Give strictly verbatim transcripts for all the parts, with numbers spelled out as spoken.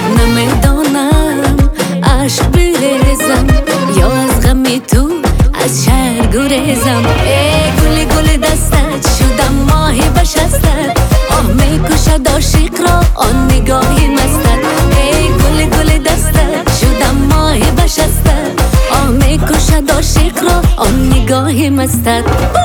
نمیدانم عشق بریزم یا از غم تو از شهر گریزم. ای گل گل دستت شدم ماه بشستت، آه میکشد عاشق را آن نگاهی مستت. ای گل گل دستت شدم ماه بشستت، آه میکشد عاشق را آن نگاهی مستت.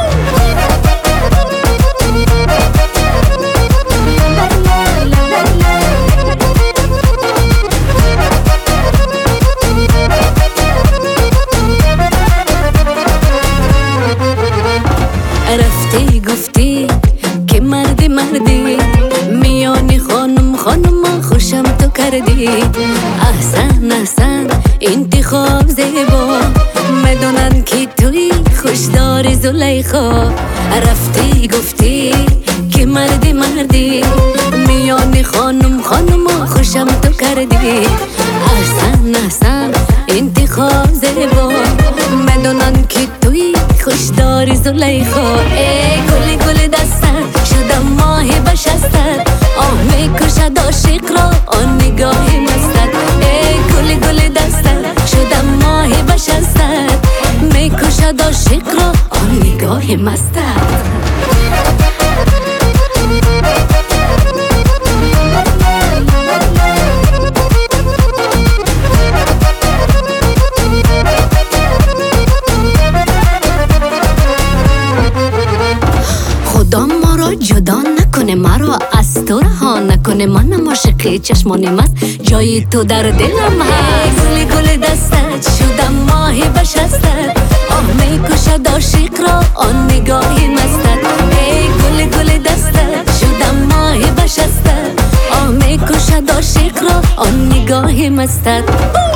رفتی گفتی که مردی مردی، میانی خانم خانم خوشم تو کردی. احسن احسن انتخاب زیبا، میدونن که توی خوشداری زلیخا. رفتی گفتی که مردی مردی، میانی خانم خانم خوشم تو کردی. احسن احسن انتخاب زیبا، میدونن که توی خوشداری زلیخا. ای گل گل دستت شدم ماه بشستت، آه میکشد عاشق را آن نگاهی مستت. ای گل گل دستت شدم ماه بشستت، میکشد عاشق را آن نگاهی مستت. خدا ما را جدا نکنه، مرا از تو رها نکنه. منم عاشق چشمانی مست، جای تو در دلم هست. گل گل دستت شدم ماه بشستت، آه میکشد عاشق را آن نگاهی مستت. ای گل گل دستت شدم ماه بشستت، آه میکشد عاشق را آن نگاهی مستت.